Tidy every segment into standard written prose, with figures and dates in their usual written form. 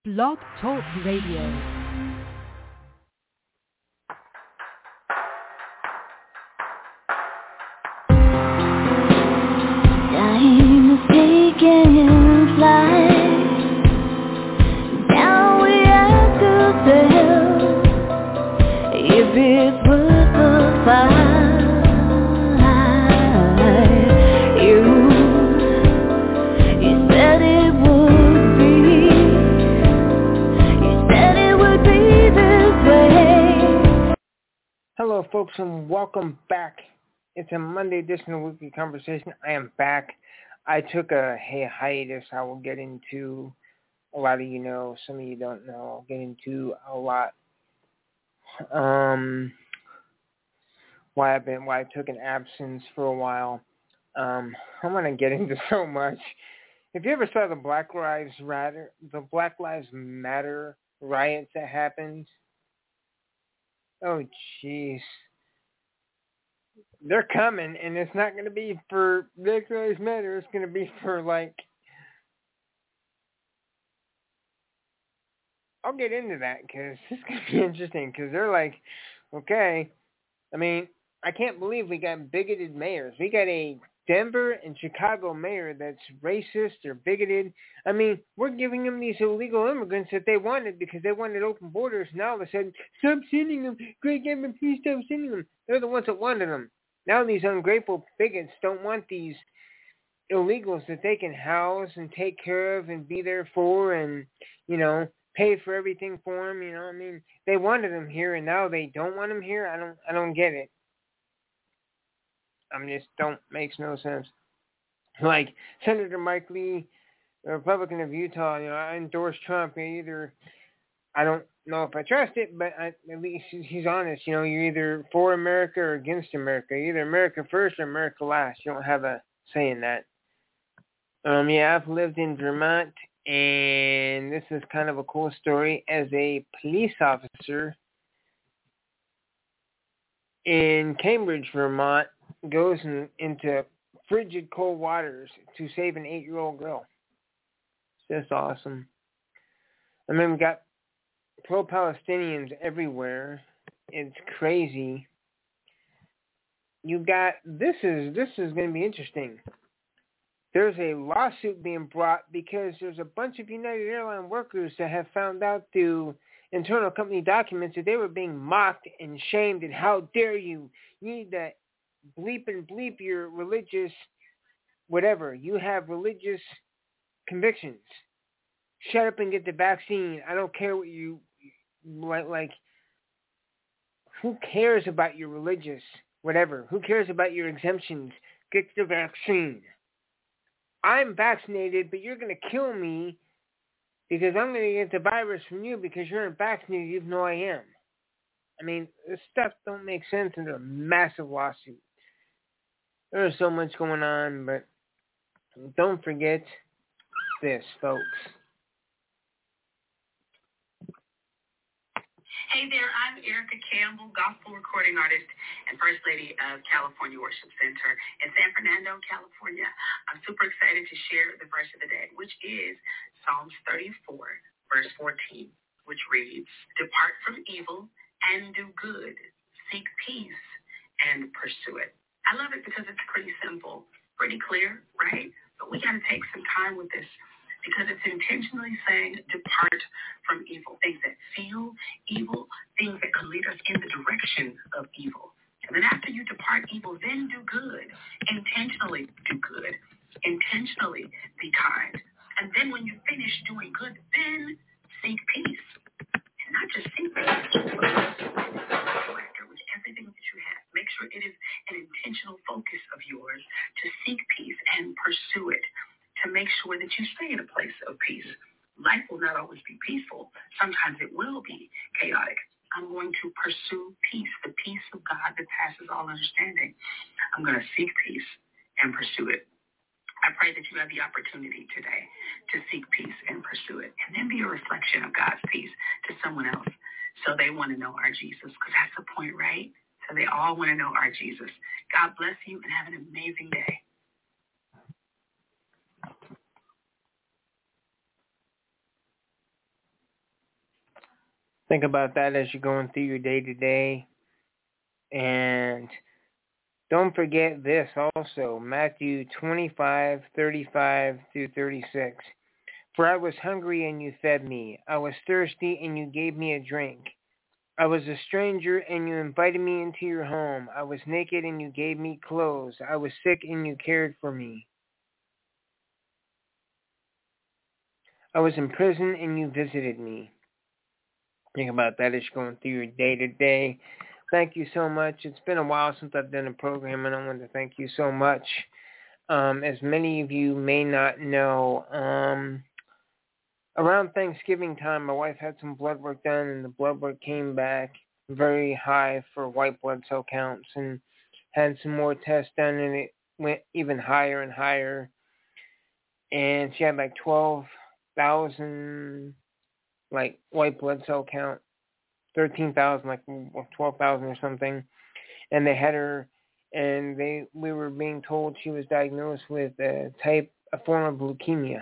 Blog Talk Radio. Time is taking flight. Now we ask ourselves if it's worth the fight. You said it would be. You said it would be this way. Hello, folks, and welcome back. It's a Monday edition of Weekly Conversation. I am back. I took a hiatus. I will get into a lot of you know. Some of you don't know. I'll get into a lot. Why I took an absence for a while. I'm gonna get into so much. If you ever saw the Black Lives Matter riots that happened, oh jeez. They're coming, and it's not going to be for Black Lives Matter. It's going to be for, I'll get into that because it's going to be interesting because they're like, okay. I mean, I can't believe we got bigoted mayors. We got a Denver and Chicago mayor that's racist or bigoted. I mean, we're giving them these illegal immigrants that they wanted because they wanted open borders. Now all of a sudden, stop sending them. Great government, please stop sending them. They're the ones that wanted them. Now these ungrateful bigots don't want these illegals that they can house and take care of and be there for and, pay for everything for them. I mean, they wanted them here and now they don't want them here. I don't get it. Makes no sense. Like Senator Mike Lee, the Republican of Utah, I endorse Trump. I don't know if I trust it, but at least he's honest. You're either for America or against America. You're either America first or America last. You don't have a say in that. I've lived in Vermont, and this is kind of a cool story. As a police officer in Cambridge, Vermont, goes into frigid cold waters to save an 8-year-old girl. It's just awesome. I mean, we got pro-Palestinians everywhere. It's crazy. This is going to be interesting. There's a lawsuit being brought because there's a bunch of United Airlines workers that have found out through internal company documents that they were being mocked and shamed, and how dare you? You need to bleep your religious whatever. You have religious convictions. Shut up and get the vaccine. I don't care what you like. Who cares about your religious whatever? Who cares about your exemptions? Get the vaccine. I'm vaccinated, but you're going to kill me because I'm going to get the virus from you because you're unvaccinated even though I am. I mean, this stuff don't make sense in a massive lawsuit. There's so much going on, but don't forget this, folks. Hey there, I'm Erica Campbell, gospel recording artist and First Lady of California Worship Center in San Fernando, California. I'm super excited to share the verse of the day, which is Psalms 34, verse 14, which reads, "Depart from evil and do good, seek peace and pursue it." I love it because it's pretty simple, pretty clear, right? But we got to take some time with this, because it's intentionally saying depart from evil, things that feel evil, things that could lead us in the direction of evil. And then after you depart evil, then do good. Intentionally do good. Intentionally be kind. And then when you finish doing good, then seek peace. And not just seek peace, but go after with everything that you have. Make sure it is an intentional focus of yours to seek peace and pursue it, to make sure that you stay in a place of peace. Life will not always be peaceful. Sometimes it will be chaotic. I'm going to pursue peace, the peace of God that passes all understanding. I'm going to seek peace and pursue it. I pray that you have the opportunity today to seek peace and pursue it, and then be a reflection of God's peace to someone else so they want to know our Jesus, because that's the point, right? So they all want to know our Jesus. God bless you and have an amazing day. Think about that as you're going through your day-to-day. And don't forget this also, Matthew 25:35 through 36. For I was hungry and you fed me. I was thirsty and you gave me a drink. I was a stranger and you invited me into your home. I was naked and you gave me clothes. I was sick and you cared for me. I was in prison and you visited me. Think about that as you're going through your day-to-day. Thank you so much. It's been a while since I've done a program, and I want to thank you so much. As many of you may not know, around Thanksgiving time, my wife had some blood work done, and the blood work came back very high for white blood cell counts, and had some more tests done, and it went even higher and higher. And she had like 12,000 like white blood cell count, 13,000, like 12,000 or something. And they had her, and we were being told she was diagnosed with a form of leukemia.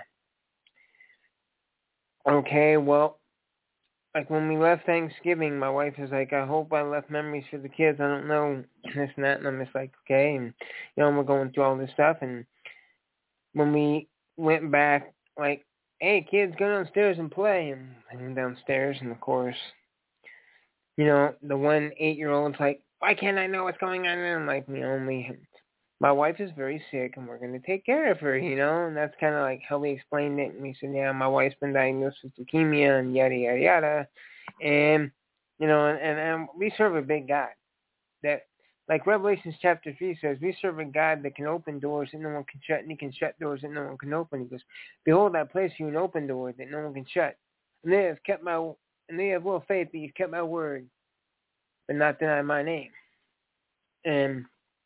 Okay, well, like when we left Thanksgiving, my wife was like, I hope I left memories for the kids. I don't know, this and that. And I'm just like, okay. And, we're going through all this stuff. And when we went back, like, hey, kids, go downstairs and play. And I went downstairs, and of course, the one 8-year-old's like, why can't I know what's going on? And I'm like, my wife is very sick, and we're going to take care of her, and that's kind of like how we explained it. And we said, yeah, my wife's been diagnosed with leukemia and yada, yada, yada. And, and we serve a big God that, like Revelations chapter 3 says, we serve a God that can open doors that no one can shut, and he can shut doors that no one can open. He goes, behold, I place you an open door that no one can shut. And they have little faith, but you've kept my word, but not deny my name. And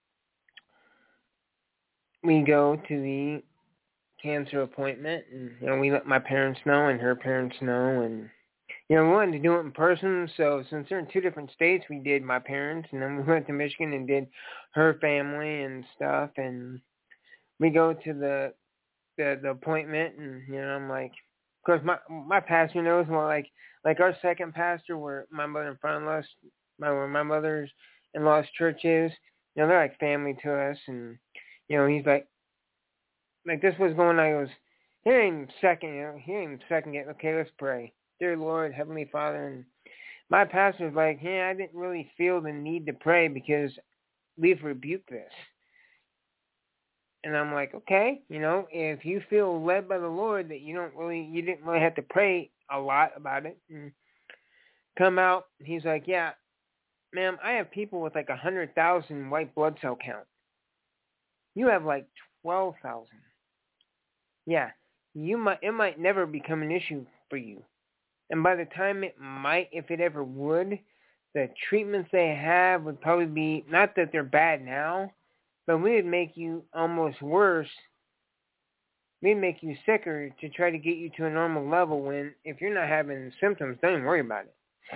we go to the cancer appointment, and we let my parents know and her parents know, and we wanted to do it in person. So since they're in 2 different states, we did my parents, and then we went to Michigan and did her family and stuff. And we go to the appointment, and I'm like, of course my pastor knows, more like our second pastor, where my mother-in-law's my mother-in-law's church is, they're like family to us. And he's like this was going on. He goes, he ain't second yet. Okay, let's pray. Dear Lord, Heavenly Father. And my pastor was like, I didn't really feel the need to pray because we've rebuked this. And I'm like, okay, if you feel led by the Lord that you didn't really have to pray a lot about it. And come out, he's like, yeah, ma'am, I have people with like 100,000 white blood cell count. You have like 12,000. Yeah, it might never become an issue for you. And by the time it might, if it ever would, the treatments they have would probably be, not that they're bad now, but we would make you almost worse. We'd make you sicker to try to get you to a normal level when, if you're not having symptoms, don't even worry about it.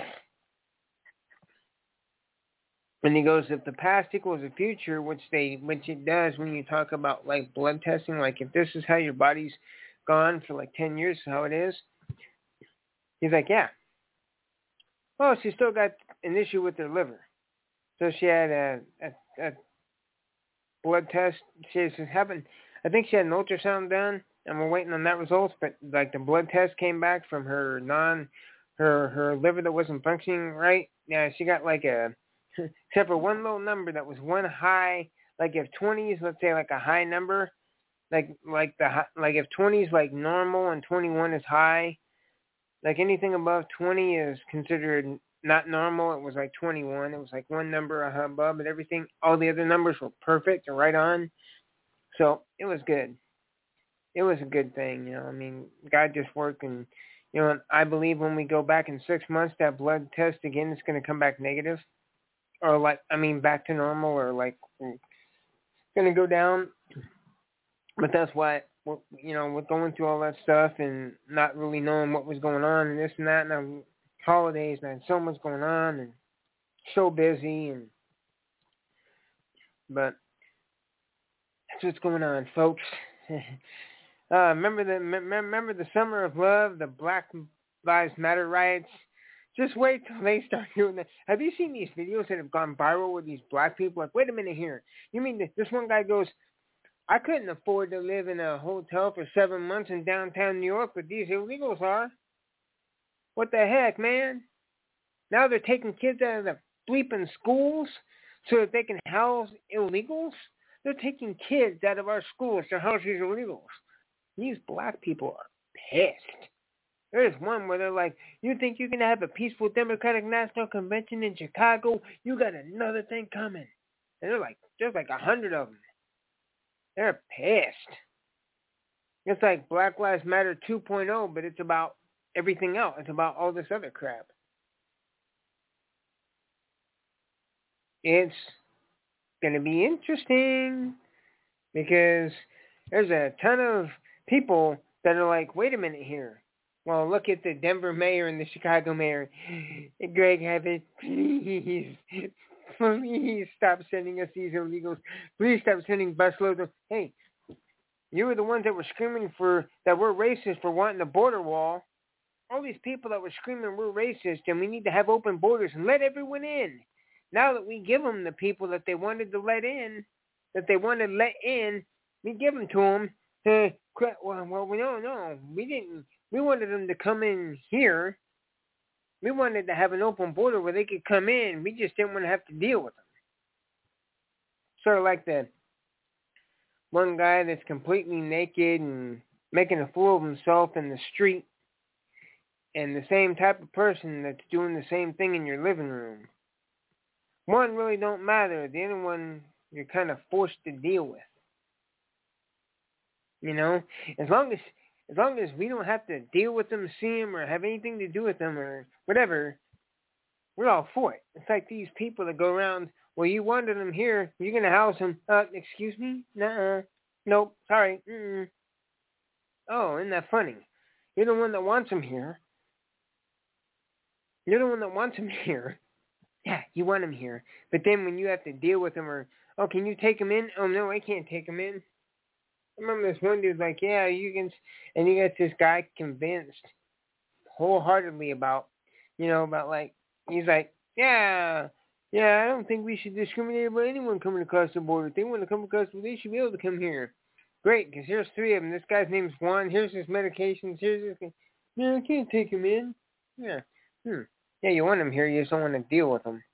And he goes, if the past equals the future, which it does when you talk about like blood testing, like if this is how your body's gone for like 10 years, how it is. He's like, yeah. Well, she still got an issue with her liver. So she had a blood test. I think she had an ultrasound done, and we're waiting on that results. But like the blood test came back from her liver that wasn't functioning right. Yeah, she got like except for one little number that was one high. Like if 20 is, let's say, like a high number, like if 20 is like normal and 21 is high. Like anything above 20 is considered not normal. It was like 21. It was like one number above, but everything, all the other numbers were perfect or right on. So it was good. It was a good thing, God just worked. And, I believe when we go back in 6 months, that blood test again is going to come back negative. Or back to normal, or like going to go down. But that's why, we're going through all that stuff and not really knowing what was going on and this and that. And holidays, and I had so much going on and so busy. But that's what's going on, folks. Remember the Summer of Love, the Black Lives Matter riots? Just wait till they start doing that. Have you seen these videos that have gone viral with these black people? Like, wait a minute here. You mean this one guy goes, I couldn't afford to live in a hotel for 7 months in downtown New York, but these illegals are. What the heck, man? Now they're taking kids out of the bleeping schools so that they can house illegals? They're taking kids out of our schools to house these illegals. These black people are pissed. There's one where they're like, you think you can have a peaceful Democratic National Convention in Chicago? You got another thing coming. And there's like 100 of them. They're pissed. It's like Black Lives Matter 2.0, but it's about everything else. It's about all this other crap. It's going to be interesting because there's a ton of people that are like, wait a minute here. Well, look at the Denver mayor and the Chicago mayor. Greg Abbott, please stop sending us these illegals. Please stop sending busloads of... Hey, you were the ones that were screaming that we're racist for wanting the border wall. All these people that were screaming we're racist and we need to have open borders and let everyone in. Now that we give them the people that they wanted to let in, we give them to them. Well, no, we didn't. We wanted them to come in here. We wanted to have an open border where they could come in. We just didn't want to have to deal with them. Sort of like the one guy that's completely naked and making a fool of himself in the street, and the same type of person that's doing the same thing in your living room. One really don't matter. The other one you're kind of forced to deal with. You know, as long as we don't have to deal with them, see them, or have anything to do with them, or whatever, we're all for it. It's like these people that go around, well, you wanted them here, you're going to house them. Excuse me? Nuh-uh. Nope, sorry. Mm-mm. Oh, isn't that funny? You're the one that wants them here. Yeah, you want them here. But then when you have to deal with them, or, oh, can you take them in? Oh, no, I can't take them in. I remember this one dude's like, yeah, you can, and you got this guy convinced wholeheartedly about like, he's like, yeah, I don't think we should discriminate about anyone coming across the border. If they want to come across, they should be able to come here. Great, because here's 3 of them. This guy's name's Juan. Here's his medications. Here's this. No, I can't take him in. Yeah. Yeah, you want him here. You just don't want to deal with him.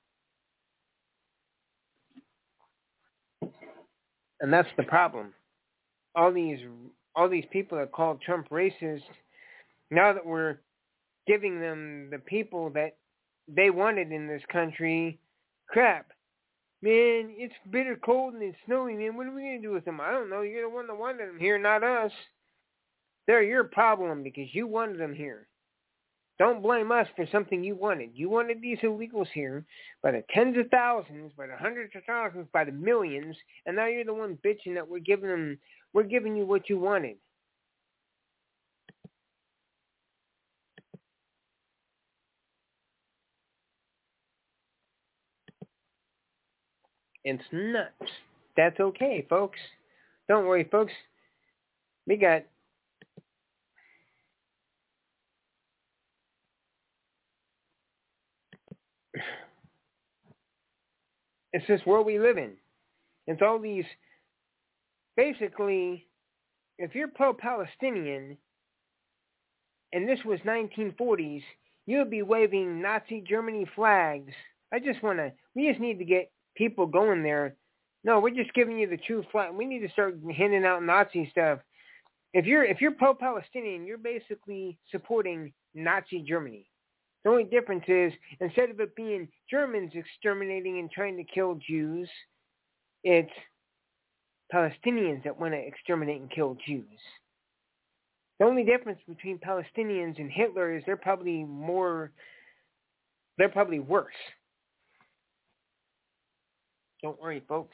And that's the problem. All these people that call Trump racist, now that we're giving them the people that they wanted in this country, crap. Man, it's bitter cold and it's snowy, man. What are we going to do with them? I don't know. You're the one that wanted them here, not us. They're your problem because you wanted them here. Don't blame us for something you wanted. You wanted these illegals here by the tens of thousands, by the hundreds of thousands, by the millions, and now you're the one bitching that we're giving you what you wanted. It's nuts. That's okay, folks. Don't worry, folks. We got it's this world we live in. It's all these, basically, if you're pro-Palestinian, and this was 1940s, you would be waving Nazi Germany flags. We just need to get people going there. No, we're just giving you the true flag. We need to start handing out Nazi stuff. If you're pro-Palestinian, you're basically supporting Nazi Germany. The only difference is, instead of it being Germans exterminating and trying to kill Jews, it's Palestinians that want to exterminate and kill Jews. The only difference between Palestinians and Hitler is they're probably worse. Don't worry, folks.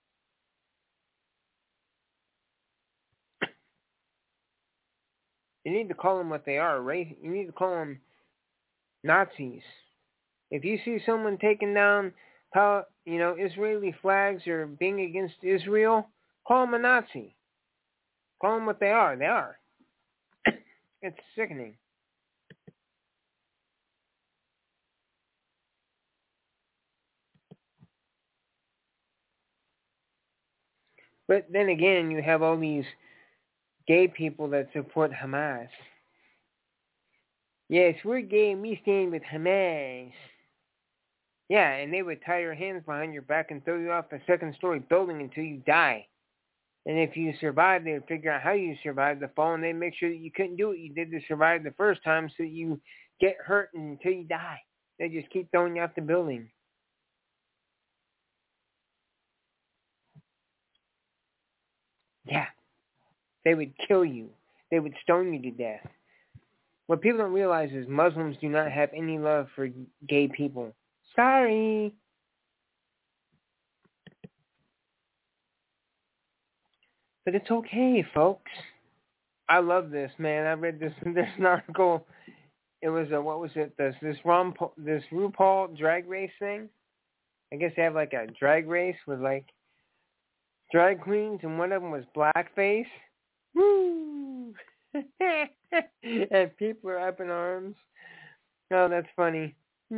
You need to call them what they are, right? You need to call them Nazis. If you see someone taking down, Israeli flags or being against Israel, call them a Nazi. Call them what they are. They are. It's sickening. But then again, you have all these gay people that support Hamas. Yes, we're gay and we stand with Hamas. Yeah, and they would tie your hands behind your back and throw you off a second-story building until you die. And if you survive, they would figure out how you survived the fall, and they'd make sure that you couldn't do what you did to survive the first time so that you get hurt until you die. They just keep throwing you off the building. Yeah. They would kill you. They would stone you to death. What people don't realize is Muslims do not have any love for gay people. Sorry. But it's okay, folks. I love this, man. I read this. There's an article. It was what was it? This RuPaul drag race thing. I guess they have like a drag race with like drag queens, and one of them was blackface. Woo! And people are up in arms. Oh, that's funny.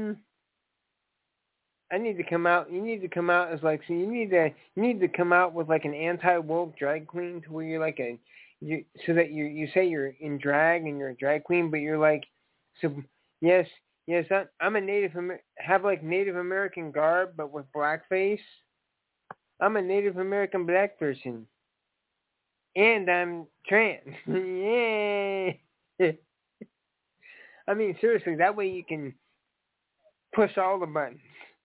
I need to come out. You need to come out as like, so you need to come out with like an anti-woke drag queen to where you're like so that you say you're in drag and you're a drag queen, but you're like, so yes, I'm a have like Native American garb, but with blackface. I'm a Native American black person. And I'm trans. Yay! I mean, seriously, that way you can push all the buttons.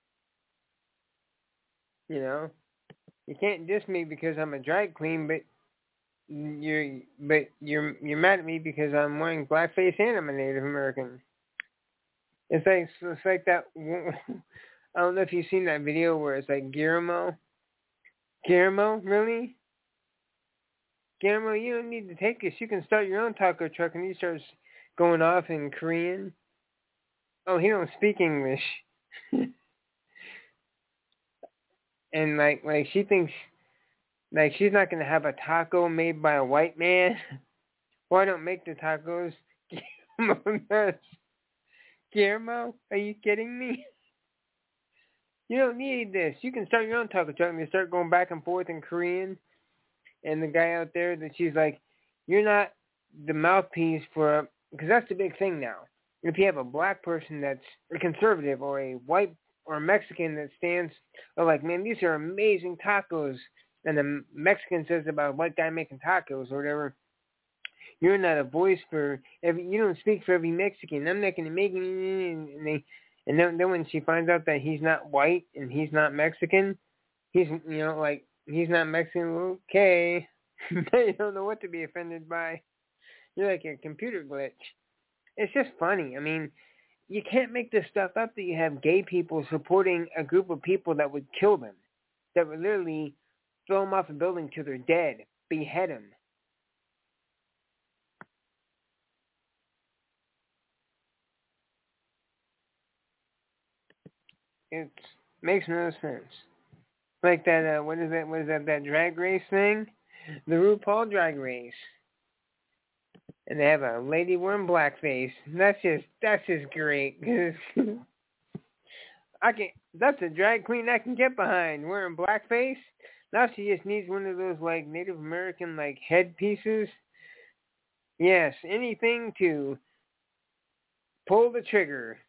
You know? You can't diss me because I'm a drag queen, but you're mad at me because I'm wearing blackface and I'm a Native American. It's like that. I don't know if you've seen that video where it's like Guillermo, really? Guillermo, you don't need to take this. You can start your own taco truck, and he starts going off in Korean. Oh, he don't speak English. And like she thinks like she's not gonna have a taco made by a white man. Well, I don't make the tacos. Guillermo, are you kidding me? You don't need this. You can start your own taco truck and they start going back and forth in Korean. And the guy out there that she's like, you're not the mouthpiece for, because that's the big thing now. If you have a black person that's a conservative or a white or a Mexican that stands, or like, man, these are amazing tacos, and the Mexican says about a white guy making tacos or whatever, you're not a voice for every, you don't speak for every Mexican. I'm not going to make it. And then when she finds out that he's not white and he's not Mexican, he's, like, he's not Mexican, okay. You don't know what to be offended by. You're like a computer glitch. It's just funny. I mean, you can't make this stuff up that you have gay people supporting a group of people that would kill them, that would literally throw them off a building till they're dead, behead them. It makes no sense. Like that, what is that drag race thing? The RuPaul drag race. And they have a lady wearing blackface. That's just great. That's a drag queen I can get behind, wearing blackface. Now she just needs one of those like Native American like headpieces. Yes, anything to pull the trigger.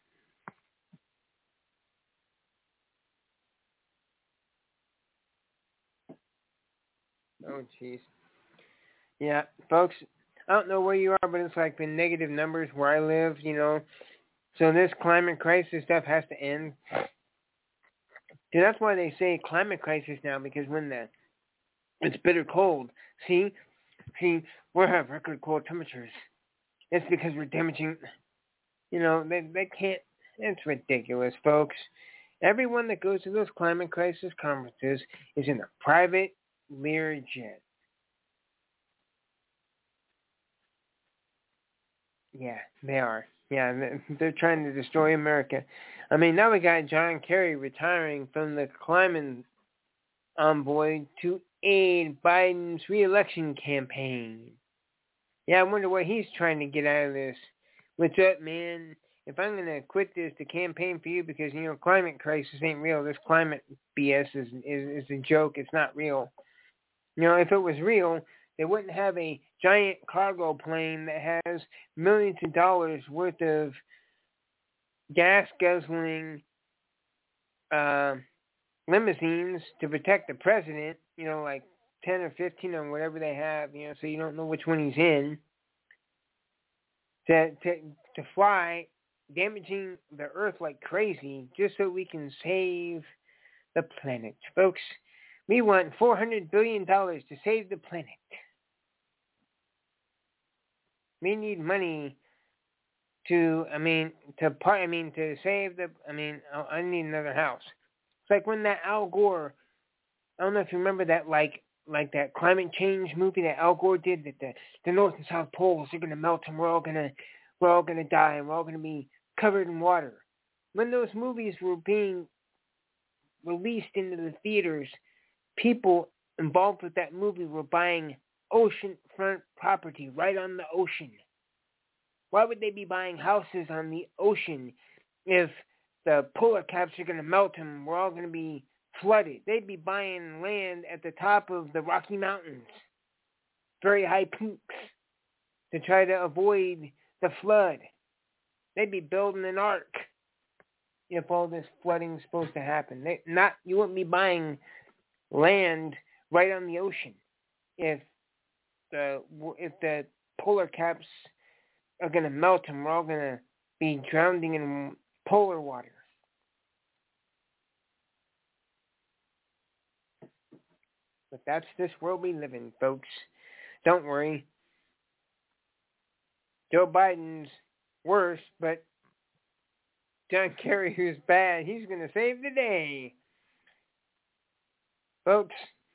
Oh, jeez. Yeah, folks, I don't know where you are, but it's like the negative numbers where I live, So this climate crisis stuff has to end. Dude, that's why they say climate crisis now, because when it's bitter cold. See, we have record cold temperatures. It's because we're damaging, they can't, it's ridiculous, folks. Everyone that goes to those climate crisis conferences is in a private Learjet. Yeah, they are. Yeah, they're trying to destroy America. I mean, now we got John Kerry retiring from the climate envoy to aid Biden's re-election campaign. Yeah, I wonder what he's trying to get out of this. What's up, man? If I'm going to quit this to campaign for you because, climate crisis ain't real. This climate BS is a joke. It's not real. If it was real, they wouldn't have a giant cargo plane that has millions of dollars worth of gas-guzzling limousines to protect the president, like 10 or 15 or whatever they have, so you don't know which one he's in, to fly, damaging the earth like crazy, just so we can save the planet. Folks, we want $400 billion to save the planet. We need money to save the, I need another house. It's like when that Al Gore, I don't know if you remember that, like that climate change movie that Al Gore did, that the North and South poles are going to melt and we're all going to die and we're all going to be covered in water. When those movies were being released into the theaters, people involved with that movie were buying oceanfront property right on the ocean. Why would they be buying houses on the ocean if the polar caps are going to melt and we're all going to be flooded? They'd be buying land at the top of the Rocky Mountains, very high peaks, to try to avoid the flood. They'd be building an ark if all this flooding is supposed to happen. You wouldn't be buying land right on the ocean if the polar caps are going to melt and we're all going to be drowning in polar water. But that's this world we live in, folks. Don't worry. Joe Biden's worse, but John Kerry, who's bad, he's going to save the day. Folks,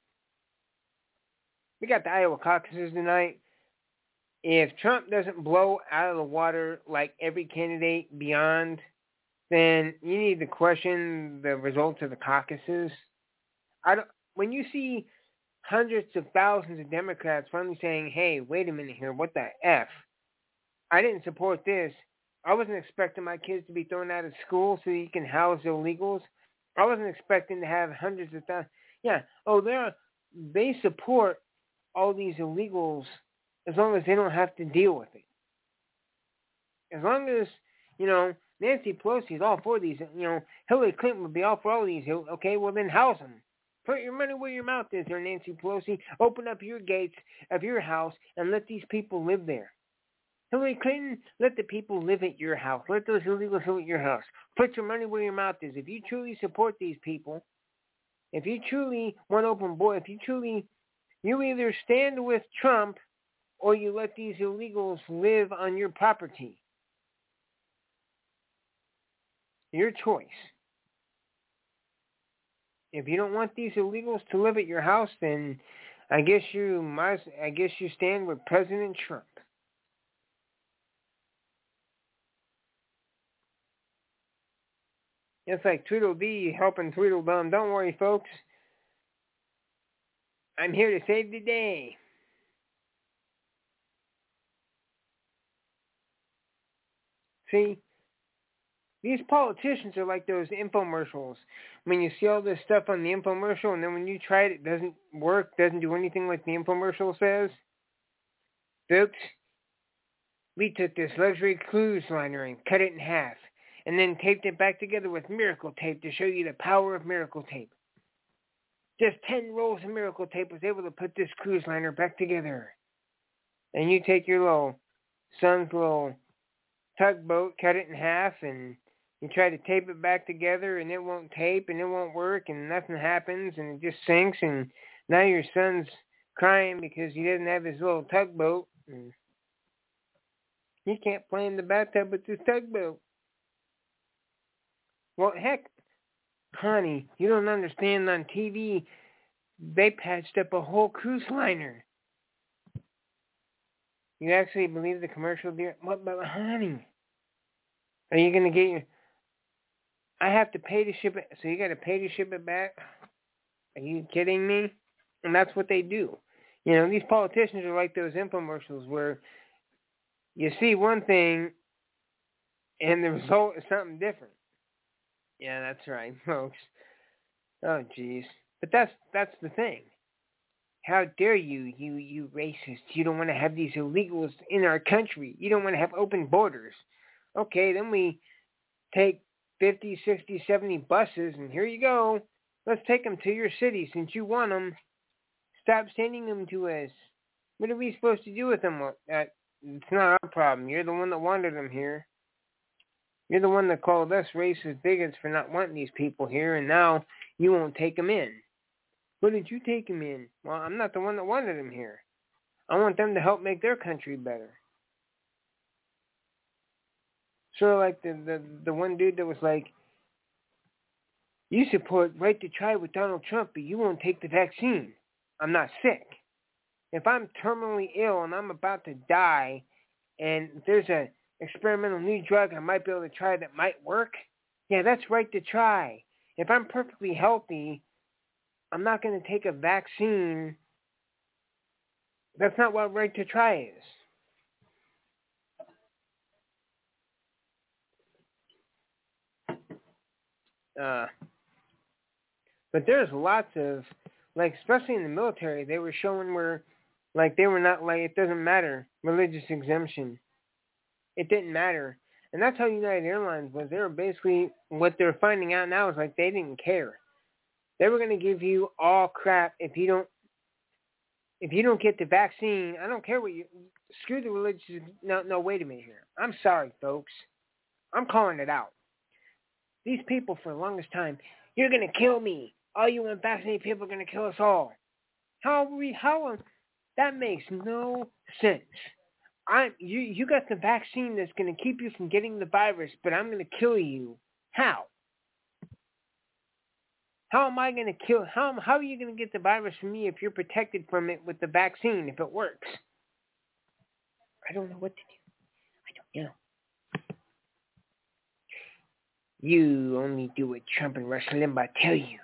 we got the Iowa caucuses tonight. If Trump doesn't blow out of the water like every candidate beyond, then you need to question the results of the caucuses. When you see hundreds of thousands of Democrats finally saying, hey, wait a minute here, what the F? I didn't support this. I wasn't expecting my kids to be thrown out of school so you can house illegals. I wasn't expecting to have hundreds of thousands. Yeah, they support all these illegals as long as they don't have to deal with it. As long as, Nancy Pelosi is all for these, Hillary Clinton would be all for all these. Okay, well then house them. Put your money where your mouth is there, Nancy Pelosi. Open up your gates of your house and let these people live there. Hillary Clinton, let the people live at your house. Let those illegals live at your house. Put your money where your mouth is. If you truly support these people, if you truly want open border, you either stand with Trump or you let these illegals live on your property. Your choice. If you don't want these illegals to live at your house, then I guess you stand with President Trump. It's like Tweedledee helping Tweedledum. Don't worry, folks. I'm here to save the day. See, these politicians are like those infomercials. When you see all this stuff on the infomercial and then when you try it doesn't work, doesn't do anything like the infomercial says. Folks, we took this luxury cruise liner and cut it in half and then taped it back together with Miracle Tape to show you the power of Miracle Tape. Just 10 rolls of Miracle Tape was able to put this cruise liner back together. And you take your son's little tugboat, cut it in half, and you try to tape it back together, and it won't tape, and it won't work, and nothing happens, and it just sinks, and now your son's crying because he doesn't have his little tugboat. And he can't play in the bathtub with this tugboat. Well, heck, honey, you don't understand. On TV, they patched up a whole cruise liner. You actually believe the commercial, dear? What, but honey, are you going to get your... I have to pay to ship it, so you got to pay to ship it back? Are you kidding me? And that's what they do. These politicians are like those infomercials where you see one thing and the result is something different. Yeah, that's right, folks. Oh, jeez. But that's the thing. How dare you, you racist. You don't want to have these illegals in our country. You don't want to have open borders. Okay, then we take 50, 60, 70 buses, and here you go. Let's take them to your city since you want them. Stop sending them to us. What are we supposed to do with them? Well, it's not our problem. You're the one that wanted them here. You're the one that called us racist bigots for not wanting these people here, and now you won't take them in. Why did you take them in? Well, I'm not the one that wanted them here. I want them to help make their country better. Sort of like the one dude that was like, you support right to try with Donald Trump, but you won't take the vaccine. I'm not sick. If I'm terminally ill and I'm about to die, and there's a experimental new drug I might be able to try that might work, yeah, that's right to try. If I'm perfectly healthy, I'm not going to take a vaccine. That's not what right to try is. But there's lots of, like, especially in the military, they were showing where, like, they were not, like, it doesn't matter, religious exemption. It didn't matter. And that's how United Airlines was. They were basically, what they're finding out now is, like, they didn't care. They were going to give you all crap if you don't get the vaccine. I don't care what you, screw the religious, no, wait a minute here. I'm sorry, folks. I'm calling it out. These people for the longest time, you're going to kill me. All you unvaccinated people are going to kill us all. How that makes no sense. You got the vaccine that's going to keep you from getting the virus, but I'm going to kill you. How? How am I going to kill? How are you going to get the virus from me if you're protected from it with the vaccine, if it works? I don't know what to do. I don't know. You only do what Trump and Rush Limbaugh tell you.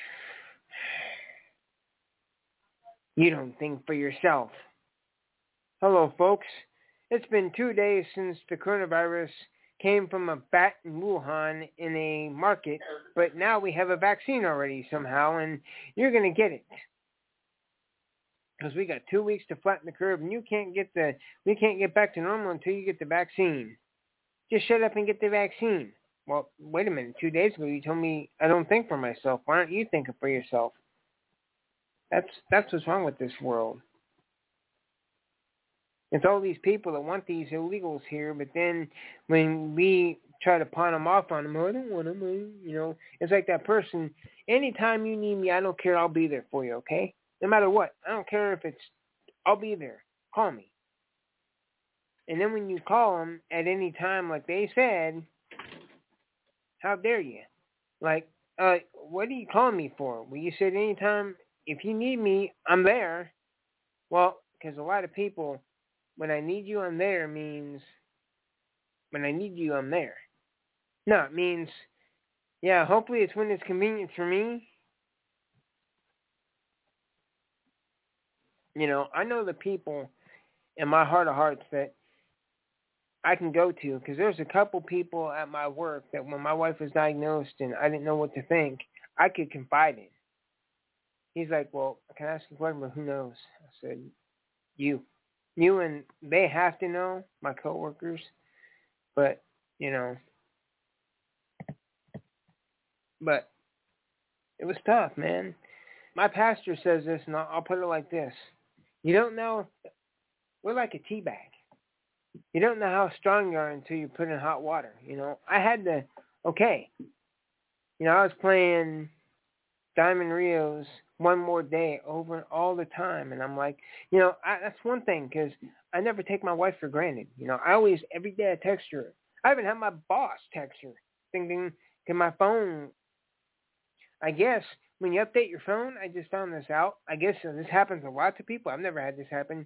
You don't think for yourself. Hello, folks. It's been 2 days since the coronavirus came from a bat in Wuhan in a market, but now we have a vaccine already somehow, and you're going to get it. Because we got 2 weeks to flatten the curve, and we can't get back to normal until you get the vaccine. Just shut up and get the vaccine. Well, wait a minute. 2 days ago, you told me I don't think for myself. Why aren't you thinking for yourself? That's what's wrong with this world. It's all these people that want these illegals here, but then when we try to pawn them off on them, I don't want them, it's like that person, anytime you need me, I don't care, I'll be there for you, okay? No matter what. I don't care if I'll be there. Call me. And then when you call them at any time, like they said, how dare you? Like, what are you calling me for? Well, you said anytime, if you need me, I'm there. Well, because a lot of people, when I need you, I'm there means when I need you, I'm there. No, it means, yeah, hopefully it's when it's convenient for me. I know the people in my heart of hearts that I can go to, because there's a couple people at my work that when my wife was diagnosed and I didn't know what to think, I could confide in. He's like, well, can I ask you a question? But who knows? I said, you, and they have to know, my coworkers, but, but it was tough, man. My pastor says this, and I'll put it like this. You don't know, we're like a tea bag. You don't know how strong you are until you put in hot water, I had to, I was playing Diamond Rio's One More Day over all the time, and I'm like, that's one thing, because I never take my wife for granted. I always, every day I text her. I even have my boss text her, thinking, can my phone, I guess, when you update your phone, I just found this out. I guess this happens a lot to people. I've never had this happen.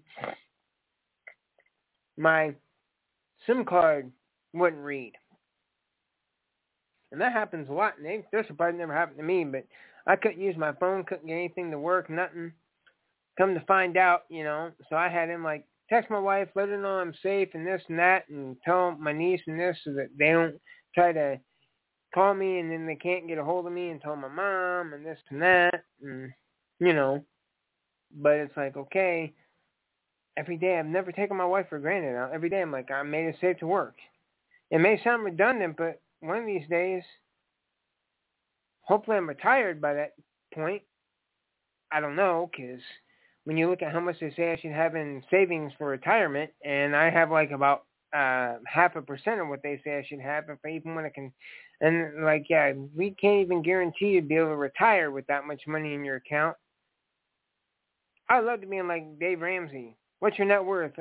My SIM card wouldn't read. And that happens a lot. And they're surprised it never happened to me, but I couldn't use my phone, couldn't get anything to work, nothing. Come to find out, so I had him like text my wife, let her know I'm safe and this and that, and tell my niece and this so that they don't try to call me and then they can't get a hold of me, and tell my mom and this and that, and, But it's like, okay, every day I've never taken my wife for granted. Every day I'm like, I made it safe to work. It may sound redundant, but one of these days, hopefully I'm retired by that point. I don't know, because when you look at how much they say I should have in savings for retirement, and I have like about 0.5% of what they say I should have, if I even want to and like, yeah, we can't even guarantee you to be able to retire with that much money in your account. I'd love to be like Dave Ramsey. What's your net worth?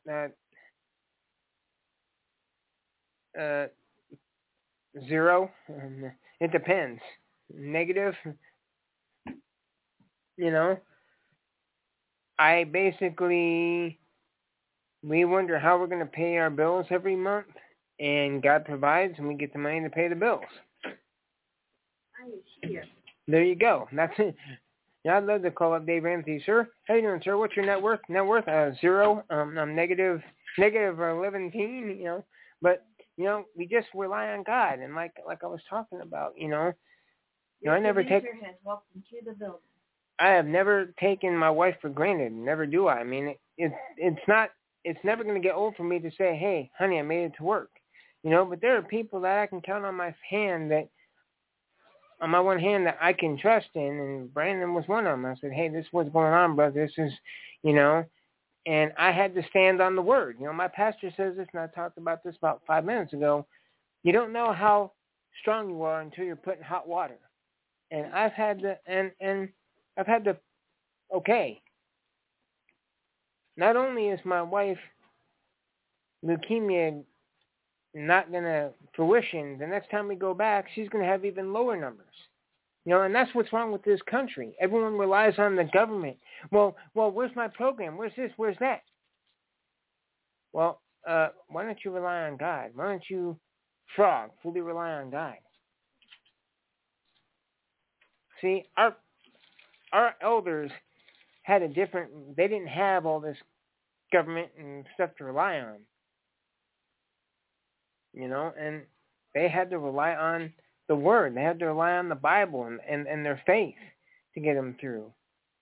Zero. It depends. Negative. You know, I basically, we wonder how we're going to pay our bills every month, and God provides, and we get the money to pay the bills. There you go. That's it. Yeah, I'd love to call up Dave Ramsey. Sir, how you doing, sir? What's your net worth? Net worth? Zero. I'm negative 11, you know. But, you know, we just rely on God. And like I was talking about, you know I never take... I have never taken my wife for granted. Never do I. I mean, it's never going to get old for me to say, hey, honey, I made it to work. You know, but there are people that I can count on my one hand that I can trust in, and Brandon was one of them. I said, hey, this is what's going on, brother. This is, you know, and I had to stand on the word. You know, my pastor says this, and I talked about this about 5 minutes ago. You don't know how strong you are until you're put in hot water. And I've had to, okay, not only is my wife leukemia not going to fruition, the next time we go back, she's going to have even lower numbers. You know, and that's what's wrong with this country. Everyone relies on the government. Well, where's my program? Where's this? Where's that? Well, why don't you rely on God? Why don't you, frog, fully rely on God? See, our elders had they didn't have all this government and stuff to rely on. You know, and they had to rely on the Word. They had to rely on the Bible and their faith to get them through.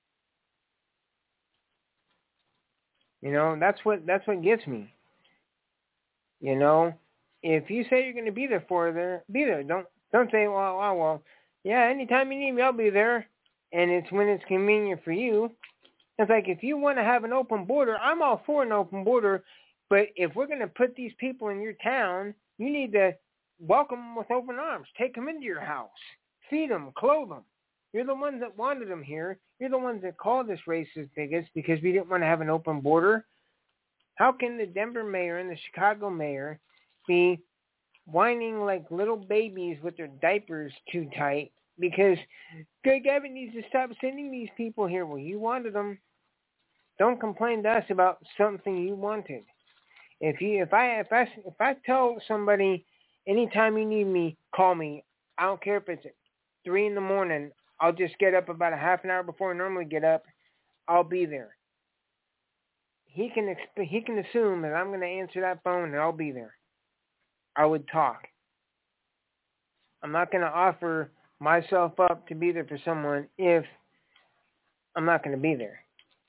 You know, that's what gets me. You know, if you say you're going to be there be there. Don't say, well, yeah, anytime you need me, I'll be there. And it's when it's convenient for you. It's like, if you want to have an open border, I'm all for an open border. But if we're going to put these people in your town, you need to welcome them with open arms. Take them into your house. Feed them. Clothe them. You're the ones that wanted them here. You're the ones that called us racist bigots because we didn't want to have an open border. How can the Denver mayor and the Chicago mayor be whining like little babies with their diapers too tight because Greg Abbott needs to stop sending these people here? Well, you wanted them. Don't complain to us about something you wanted. If I tell somebody, anytime you need me, call me. I don't care if it's at 3 a.m. I'll just get up about a half an hour before I normally get up. I'll be there. He can assume that I'm going to answer that phone and I'll be there. I would talk. I'm not going to offer myself up to be there for someone if I'm not going to be there.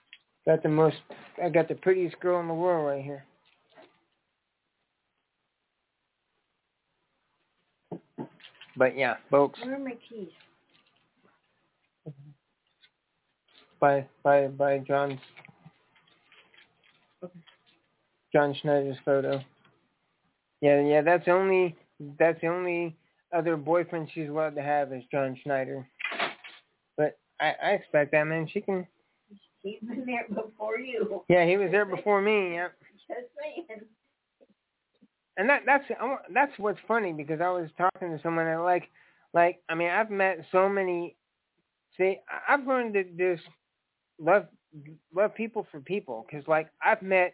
I got the prettiest girl in the world right here. But yeah, folks. Where are my keys? By John Schneider's photo. Yeah. That's the only other boyfriend she's allowed to have is John Schneider. But I expect that, man. She can. He's been there before you. Yeah, he was there before me. Yeah. Just saying. And that's what's funny, because I was talking to someone that like I mean, I've met so many. See, I've learned to just love people for people, because like I met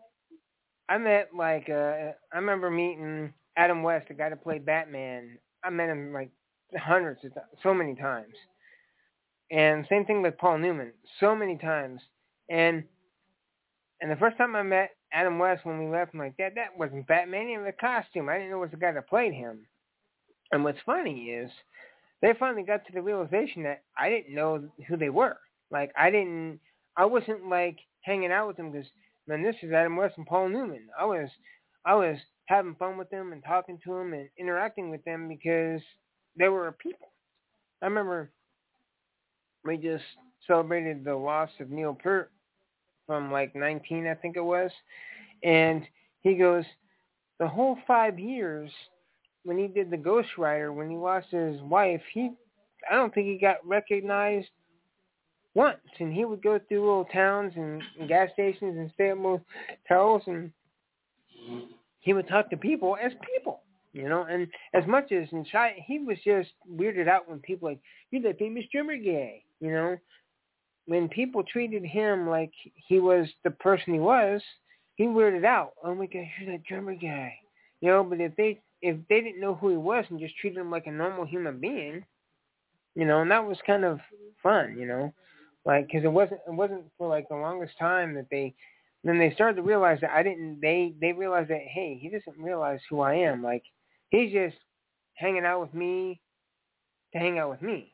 like I remember meeting Adam West, the guy that played Batman. I met him like hundreds of times, so many times. And same thing with Paul Newman, so many times. And the first time I met Adam West, when we left, I'm like, that wasn't Batman, he had a costume. I didn't know it was the guy that played him. And what's funny is they finally got to the realization that I didn't know who they were. Like, I didn't I wasn't like hanging out with them because, man, this is Adam West and Paul Newman. I was having fun with them and talking to them and interacting with them because they were people. I remember we just celebrated the loss of Neil Peart from like 19, I think it was, and he goes, the whole 5 years when he did the Ghost Rider, when he lost his wife, I don't think he got recognized once. And he would go through little towns and gas stations and stay at motels, and he would talk to people as people, and as much as inside, he was just weirded out when people like, you're the famous drummer guy, When people treated him like he was the person he was, he weirded out. Oh my gosh, you're that drummer guy. But if they didn't know who he was and just treated him like a normal human being, and that was kind of fun, like, because it wasn't for like the longest time that then they started to realize that they realized that, hey, he doesn't realize who I am. Like, he's just hanging out with me to hang out with me.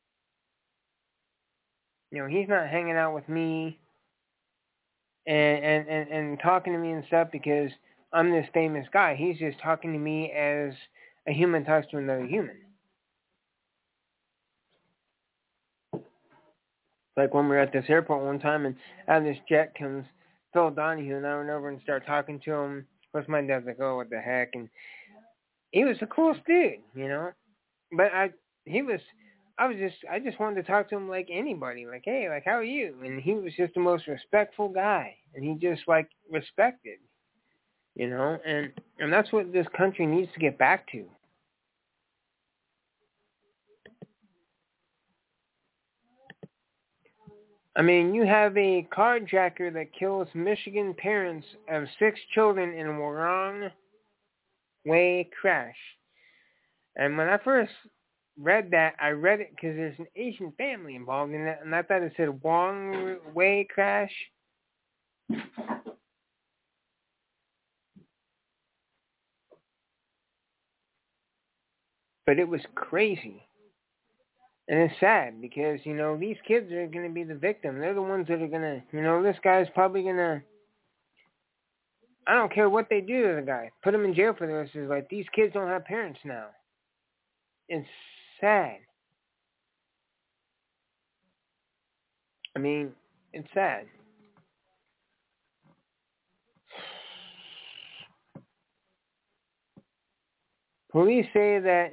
He's not hanging out with me and talking to me and stuff because I'm this famous guy. He's just talking to me as a human talks to another human. Like when we were at this airport one time and out of this jet comes Phil Donahue, and I went over and started talking to him. Of course, my dad's like, oh, what the heck? And he was the coolest dude, But I just wanted to talk to him like anybody. Like, hey, like, how are you? And he was just the most respectful guy. And he just, like, respected, And that's what this country needs to get back to. I mean, you have a carjacker that kills Michigan parents of 6 children in a wrong way crash. And when I first read that, I read it because there's an Asian family involved in it, and I thought it said wrong way crash. But it was crazy. And it's sad because, these kids are going to be the victim. They're the ones that are going to, this guy's probably going to, I don't care what they do to the guy. Put him in jail for the rest of his life. These kids don't have parents now. It's sad. I mean, it's sad. Police say that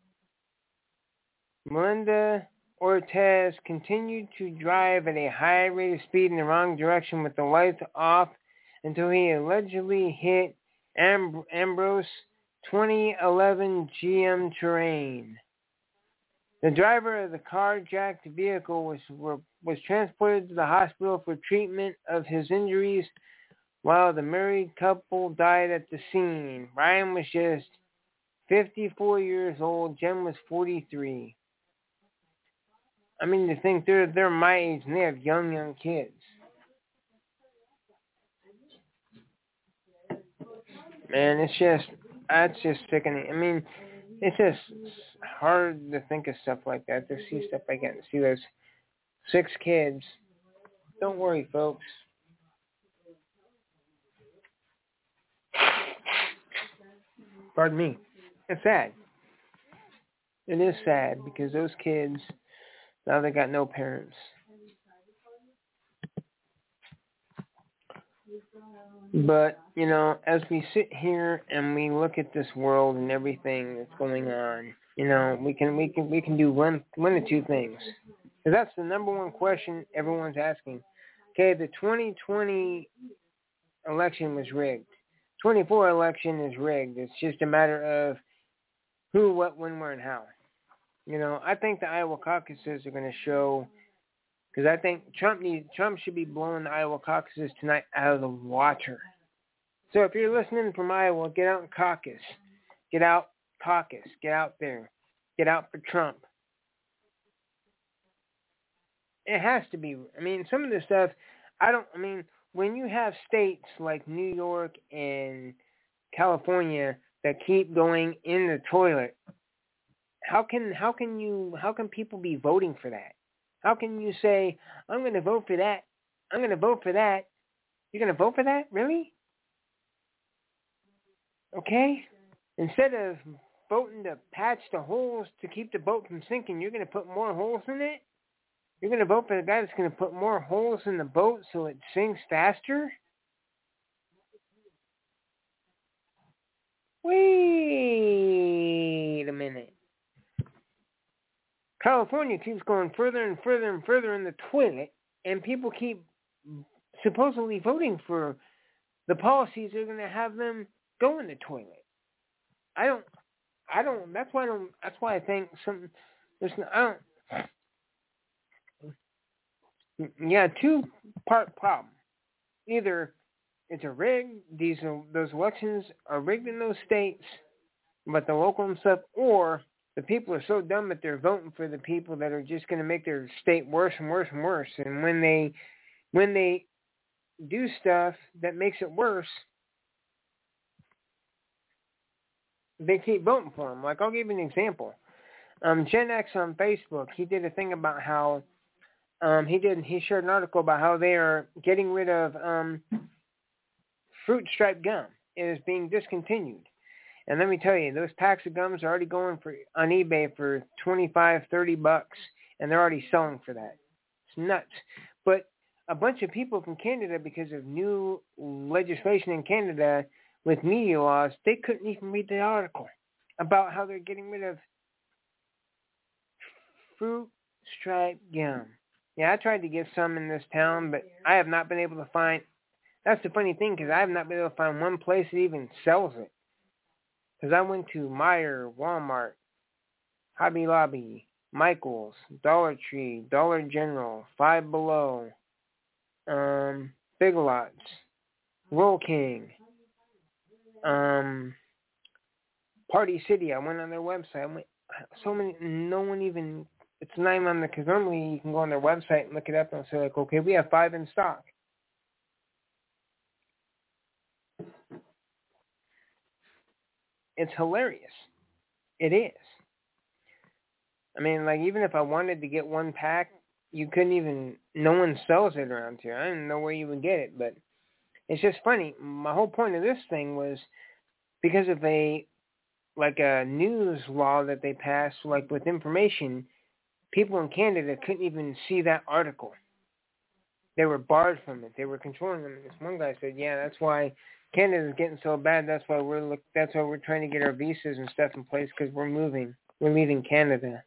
Melinda Ortiz continued to drive at a high rate of speed in the wrong direction with the lights off until he allegedly hit Ambrose 2011 GM Terrain. The driver of the carjacked vehicle was transported to the hospital for treatment of his injuries, while the married couple died at the scene. Ryan was just 54 years old. Jen was 43. I mean, to think they're my age and they have young kids. Man, that's just sickening. I mean, it's just hard to think of stuff like that, to see stuff like that, and see those 6 kids. Don't worry, folks. Pardon me. It's sad. It is sad because those kids, now they got no parents. But, as we sit here and we look at this world and everything that's going on, we can do one of two things. Because that's the number one question everyone's asking. Okay, the 2020 election was rigged. 24 election is rigged. It's just a matter of who, what, when, where, and how. I think the Iowa caucuses are going to show, because I think Trump should be blowing the Iowa caucuses tonight out of the water. So if you're listening from Iowa, get out and caucus. Get out, caucus. Get out there. Get out for Trump. It has to be. I mean, some of this stuff, when you have states like New York and California that keep going in the toilet, how can people be voting for that? How can you say, I'm going to vote for that I'm going to vote for that. You're going to vote for that? Really? Okay. Instead of voting to patch the holes to keep the boat from sinking, you're going to put more holes in it? You're going to vote for the guy that's going to put more holes in the boat so it sinks faster? Wait a minute. California keeps going further and further and further in the toilet, and people keep supposedly voting for the policies that are going to have them go in the toilet. That's why I think two-part problem. Either it's a rig, those elections are rigged in those states, but the local and stuff, or the people are so dumb that they're voting for the people that are just going to make their state worse and worse and worse. And when they do stuff that makes it worse, they keep voting for them. Like, I'll give you an example. Gen X on Facebook, he did a thing about how he shared an article about how they are getting rid of fruit stripe gum. It is being discontinued. And let me tell you, those packs of gums are already going on eBay for $25-$30, and they're already selling for that. It's nuts. But a bunch of people from Canada, because of new legislation in Canada with media laws, they couldn't even read the article about how they're getting rid of fruit stripe gum. Yeah, I tried to get some in this town, but I have not been able to find. That's the funny thing, because I have not been able to find one place that even sells it. Because I went to Meijer, Walmart, Hobby Lobby, Michael's, Dollar Tree, Dollar General, Five Below, Big Lots, Roll King, Party City. I went on their website. So many, no one even, it's not even on the, because normally you can go on their website and look it up and say, like, okay, we have 5 in stock. It's hilarious. It is. I mean, like, even if I wanted to get one pack, you couldn't even, no one sells it around here. I don't know where you would get it, but it's just funny. My whole point of this thing was because of a news law that they passed, like, with information, people in Canada couldn't even see that article. They were barred from it. They were controlling them. And this one guy said, yeah, that's why Canada's getting so bad. That's why we're trying to get our visas and stuff in place, because we're moving. We're leaving Canada.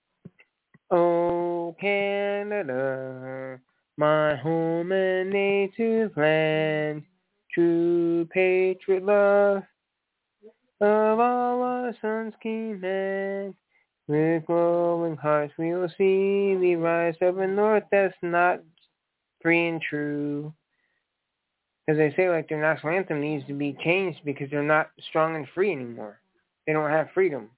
Oh, Canada, my home and native land, true patriot love of all our sons, king men. With glowing hearts we will see thee rise up in north that's not free and true. As they say, like, their national anthem needs to be changed because they're not strong and free anymore. They don't have freedom.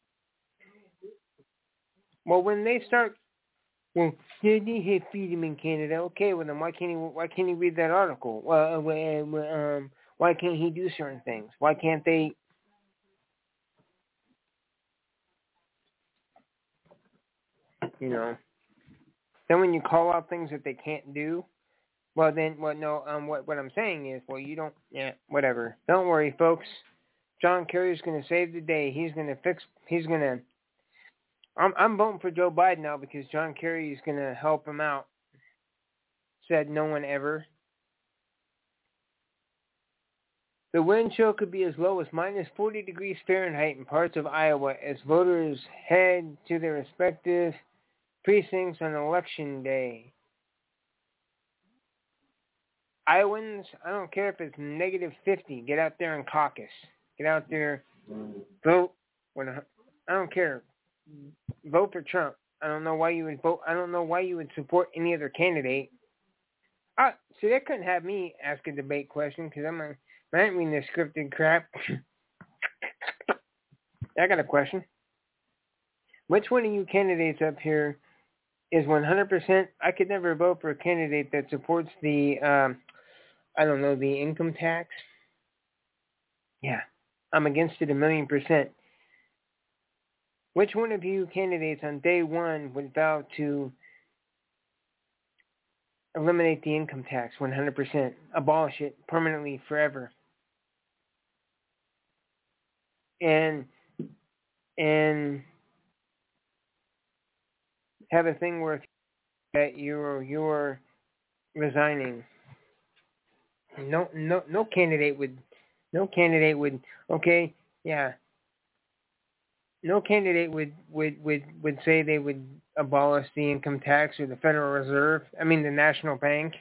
Well, when they start, well, they have freedom in Canada. Okay, well then why can't he read that article? Why can't he do certain things? Why can't they? You know. Then when you call out things that they can't do, well then, what I'm saying is, well, you don't, yeah, whatever. Don't worry, folks. John Kerry's going to save the day. I'm voting for Joe Biden now because John Kerry is going to help him out. Said no one ever. The wind chill could be as low as minus 40 degrees Fahrenheit in parts of Iowa as voters head to their respective precincts on Election Day. Iowans, I don't care if it's negative 50. Get out there and caucus. Get out there, vote. I don't care. Vote for Trump. I don't know why you would vote. I don't know why you would support any other candidate. See, they couldn't have me ask a debate question because I ain't reading this scripted crap. I got a question. Which one of you candidates up here is 100%? I could never vote for a candidate that supports the, the income tax. Yeah, I'm against it 1,000,000%. Which one of you candidates on day one would vow to eliminate the income tax 100%, abolish it permanently forever, and have a thing where that you're resigning. No candidate would. Okay, yeah. No candidate would say they would abolish the income tax or the Federal Reserve. I mean the National Bank.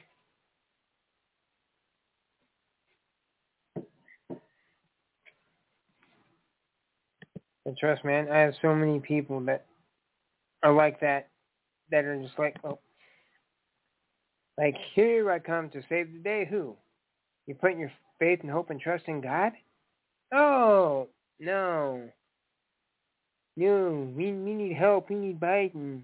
And trust, man, I have so many people that are like that are just like, oh, like, here I come to save the day. Who? You putting your faith and hope and trust in God? Oh, no. No, we need help. We need Biden.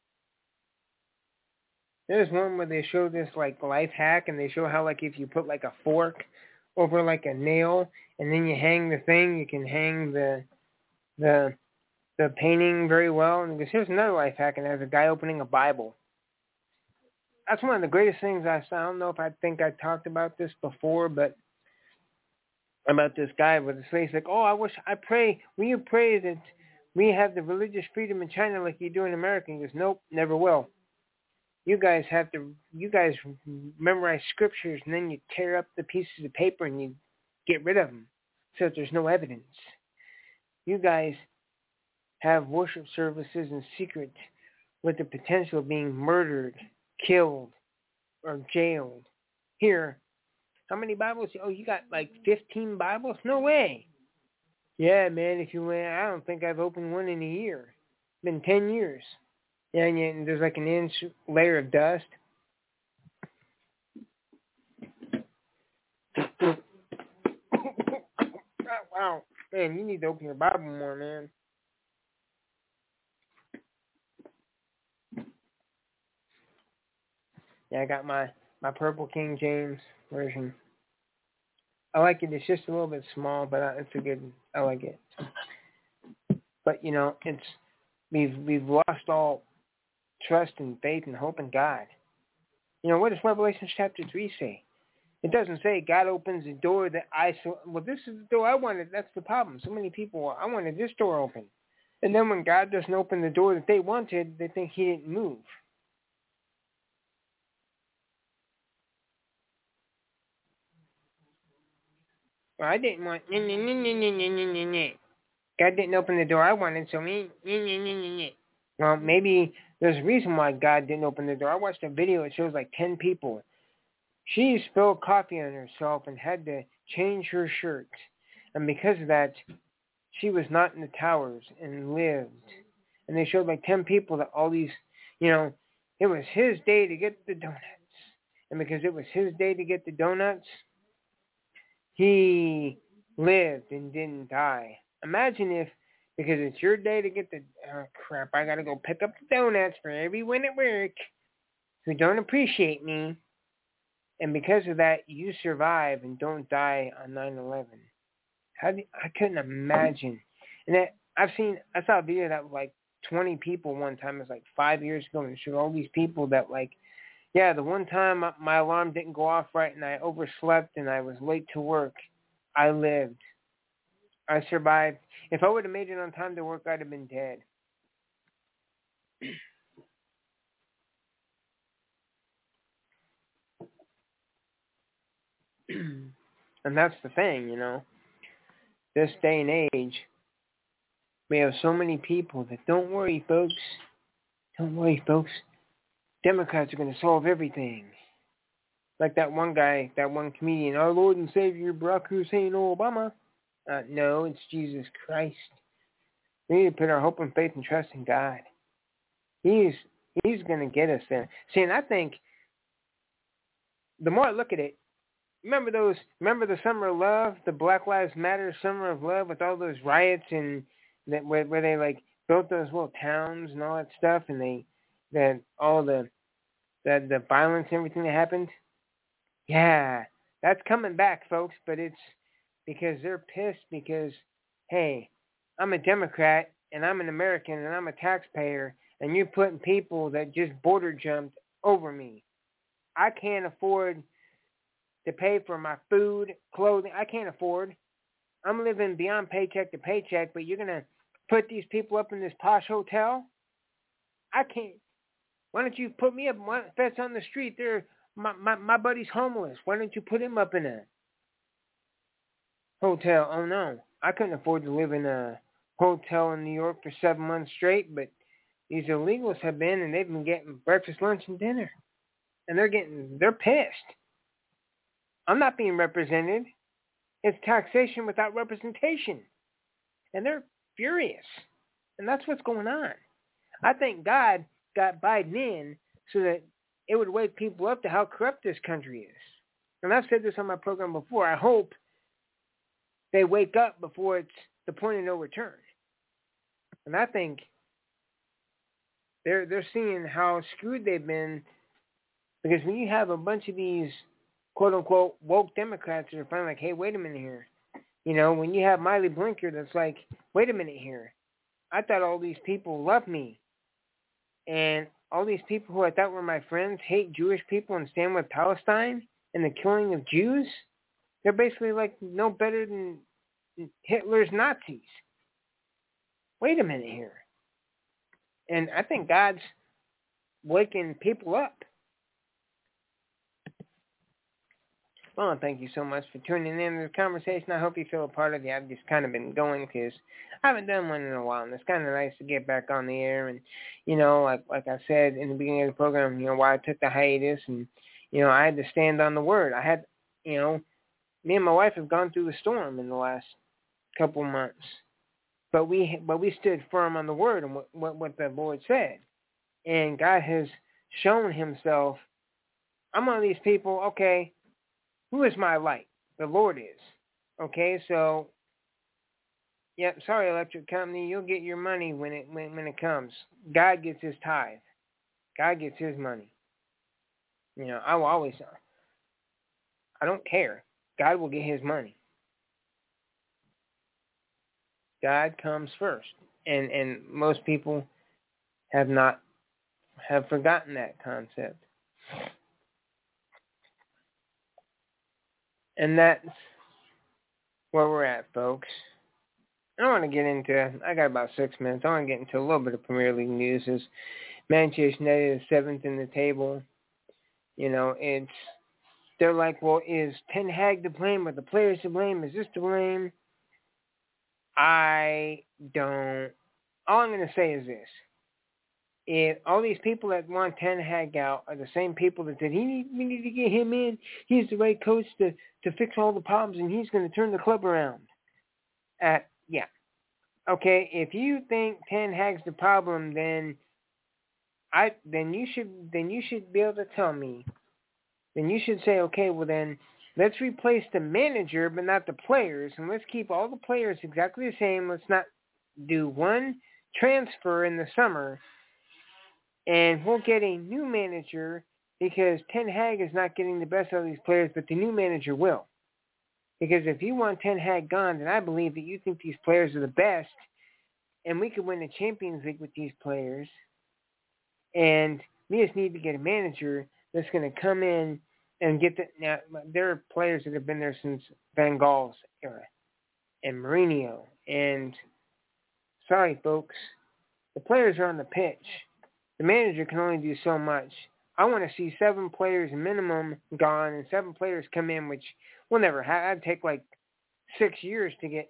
There's one where they show this, like, life hack, and they show how, like, if you put, like, a fork over, like, a nail, and then you hang the thing, you can hang the painting very well. And because here's another life hack, and there's a guy opening a Bible. That's one of the greatest things I saw. I don't know if I talked about this before, but about this guy with his face like, oh, will you pray that we have the religious freedom in China like you do in America? He goes, nope, never will. You guys memorize scriptures and then you tear up the pieces of paper and you get rid of them so that there's no evidence. You guys have worship services in secret with the potential of being murdered, killed, or jailed. Here, how many Bibles? Oh, you got like 15 Bibles? No way. Yeah, man, I don't think I've opened one in a year. It's been 10 years. Yeah, and there's like an inch layer of dust. Wow. Man, you need to open your Bible more, man. Yeah, I got my purple King James version. I like it. It's just a little bit small, but I like it. But, we've lost all trust and faith and hope in God. What does Revelation chapter 3 say? It doesn't say God opens the door that this is the door I wanted. That's the problem. So many people, I wanted this door open. And then when God doesn't open the door that they wanted, they think he didn't move. Well, I didn't want, God didn't open the door I wanted, so Well, maybe there's a reason why God didn't open the door. I watched a video. It shows like 10 people. She spilled coffee on herself and had to change her shirt. And because of that, she was not in the towers and lived. And they showed like 10 people that all these, it was his day to get the donuts. And because it was his day to get the donuts, he lived and didn't die. Imagine if, because it's your day to get I got to go pick up the donuts for everyone at work who don't appreciate me. And because of that, you survive and don't die on 9/11. I couldn't imagine. And I saw a video that was like 20 people one time. It was like 5 years ago, and it showed all these people that the one time my alarm didn't go off right and I overslept and I was late to work, I lived. I survived. If I would have made it on time to work, I'd have been dead. And that's the thing, This day and age, we have so many people that don't worry, folks. Don't worry, folks. Democrats are going to solve everything. Like that one guy, that one comedian, our Lord and Savior, Barack Hussein Obama. No, it's Jesus Christ. We need to put our hope and faith and trust in God. He's going to get us there. See, and I think the more I look at it, remember the Summer of Love, the Black Lives Matter Summer of Love with all those riots and where they built those little towns and all that stuff, and all the violence and everything that happened. Yeah, that's coming back, folks, but it's because they're pissed because, hey, I'm a Democrat and I'm an American and I'm a taxpayer and you're putting people that just border jumped over me. I can't afford to pay for my food, clothing. I can't afford. I'm living beyond paycheck to paycheck, but you're going to put these people up in this posh hotel? I can't. Why don't you put me up? If that's on the street, my buddy's homeless. Why don't you put him up in a hotel? Oh, no. I couldn't afford to live in a hotel in New York for 7 months straight, but these illegals have been, and they've been getting breakfast, lunch, and dinner. And they're pissed. I'm not being represented. It's taxation without representation. And they're furious. And that's what's going on. I think God got Biden in so that it would wake people up to how corrupt this country is. And I've said this on my program before. I hope they wake up before it's the point of no return. And I think they're seeing how screwed they've been, because when you have a bunch of these quote-unquote woke Democrats that are finally like, hey, wait a minute here. When you have Miley Blinker that's like, wait a minute here. I thought all these people love me. And all these people who I thought were my friends hate Jewish people and stand with Palestine and the killing of Jews. They're basically like no better than Hitler's Nazis. Wait a minute here. And I think God's waking people up. Well, thank you so much for tuning in to the conversation. I hope you feel a part of it. I've just kind of been going because I haven't done one in a while, and it's kind of nice to get back on the air. And, like I said in the beginning of the program, why I took the hiatus, and, I had to stand on the word. I had, me and my wife have gone through the storm in the last couple months, but we stood firm on the word and what the Lord said. And God has shown himself. I'm one of these people, okay, who is my light? The Lord is. Okay, so, sorry, electric company, you'll get your money when it comes. God gets his tithe. God gets his money. I will always, I don't care. God will get his money. God comes first. And most people have forgotten that concept. And that's where we're at, folks. I want to get into, I got about 6 minutes. I want to get into a little bit of Premier League news. As Manchester United is 7th in the table. They're like, well, is Ten Hag to blame? Are the players to blame? Is this to blame? All I'm going to say is this. If all these people that want Ten Hag out are the same people that said, we need to get him in, he's the right coach to fix all the problems, and he's going to turn the club around. Okay, if you think Ten Hag's the problem, then you should be able to tell me. Then you should say, okay, well then let's replace the manager but not the players, and let's keep all the players exactly the same. Let's not do one transfer in the summer, and we'll get a new manager, because Ten Hag is not getting the best out of these players, but the new manager will. Because if you want Ten Hag gone, then I believe that you think these players are the best, and we could win the Champions League with these players. And we just need to get a manager that's going to come in and get the. Now, there are players that have been there since Van Gaal's era, and Mourinho. And sorry, folks, the players are on the pitch. The manager can only do so much. I want to see 7 players minimum gone and 7 players come in, which will never happen. That'd take like 6 years to get.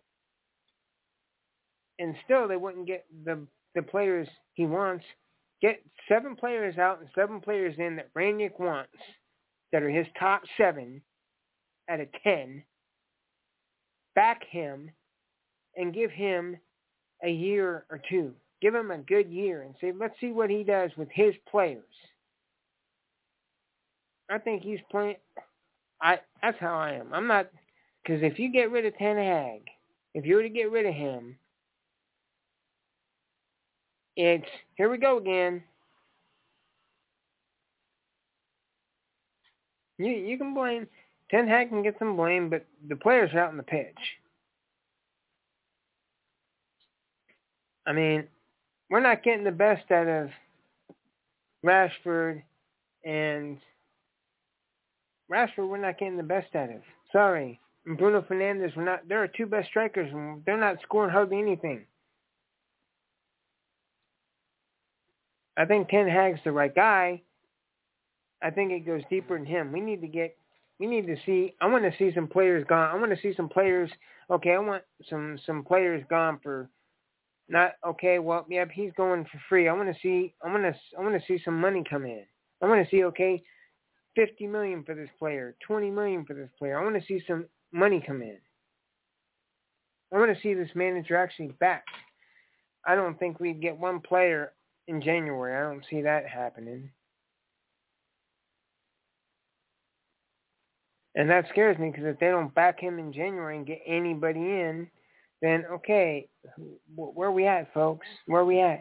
And still they wouldn't get the players he wants. Get 7 players out and 7 players in that Rangnick wants, that are his top 7 out of 10. Back him and give him a year or 2. Give him a good year and say, let's see what he does with his players. I think he's playing. That's how I am. I'm not, because if you get rid of Ten Hag, if you were to get rid of him, it's here we go again. You can blame Ten Hag, can get some blame, but the players are out on the pitch. I mean, we're not getting the best out of Rashford and Rashford, we're not getting the best out of. Sorry. And Bruno Fernandes, we're not. They're our two best strikers, and they're not scoring hardly anything. I think Ten Hag's the right guy. I think it goes deeper than him. We need to see. I want to see some players gone. I want to see some players. Okay, I want some players gone for not okay. Well, yep, he's going for free. I want to see some money come in. I want to see okay, $50 million for this player, $20 million for this player. I want to see some money come in. I want to see this manager actually back. I don't think we'd get one player in January. I don't see that happening. And that scares me because if they don't back him in January and get anybody in, then okay, where are we at, folks? Where are we at?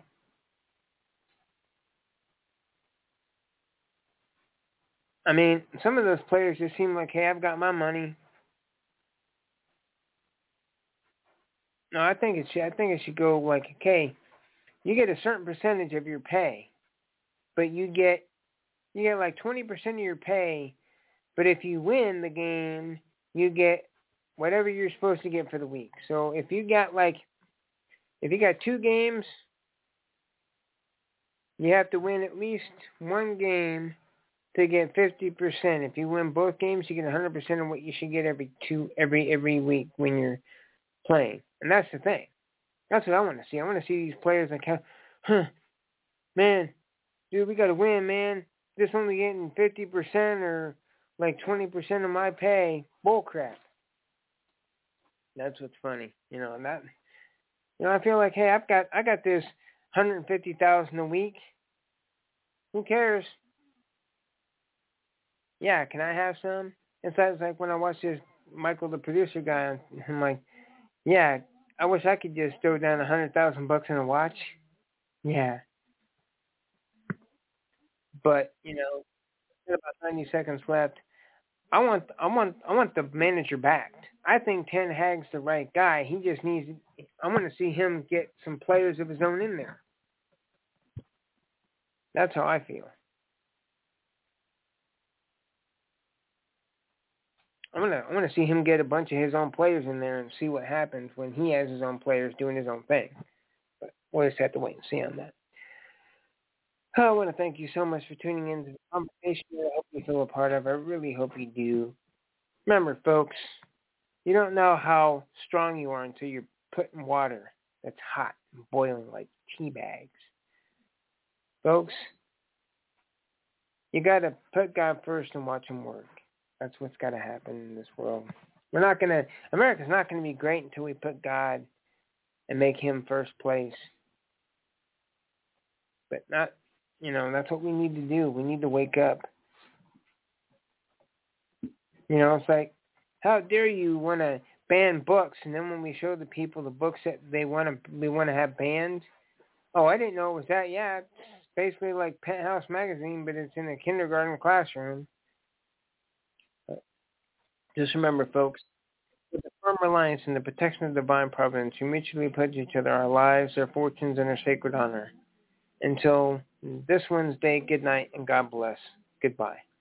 I mean, some of those players just seem like, hey, I've got my money. No, I think it should go like, okay, you get a certain percentage of your pay, but you get like 20% of your pay. But if you win the game, you get whatever you're supposed to get for the week. So if you got 2 games, you have to win at least one game to get 50%. If you win both games, you get 100% of what you should get every week when you're playing. And that's the thing. That's what I want to see. I want to see these players like, man, dude, we got to win, man. Just only getting 50% or like 20% of my pay. Bull crap. That's what's funny, and that, I feel like, hey, I got this $150,000 a week. Who cares? Yeah, can I have some? It's like when I watch this Michael, the producer guy, I'm like, yeah, I wish I could just throw down $100,000 in a watch. Yeah. But, about 90 seconds left. I want the manager backed. I think Ten Hag's the right guy. He just needs. I want to see him get some players of his own in there. That's how I feel. I want to see him get a bunch of his own players in there and see what happens when he has his own players doing his own thing. But we'll just have to wait and see on that. I want to thank you so much for tuning in to the conversation. I hope you feel a part of it. I really hope you do. Remember, folks, you don't know how strong you are until you're put in water that's hot and boiling like tea bags. Folks, you got to put God first and watch him work. That's what's got to happen in this world. America's not going to be great until we put God and make him first place. But not, that's what we need to do. We need to wake up. It's like, how dare you want to ban books, and then when we show the people the books that we want to have banned, oh, I didn't know it was that. Yeah, it's basically like Penthouse Magazine, but it's in a kindergarten classroom. But just remember, folks, with a firm reliance in the protection of divine providence, we mutually pledge each other our lives, our fortunes, and our sacred honor. Until this Wednesday, good night and God bless. Goodbye.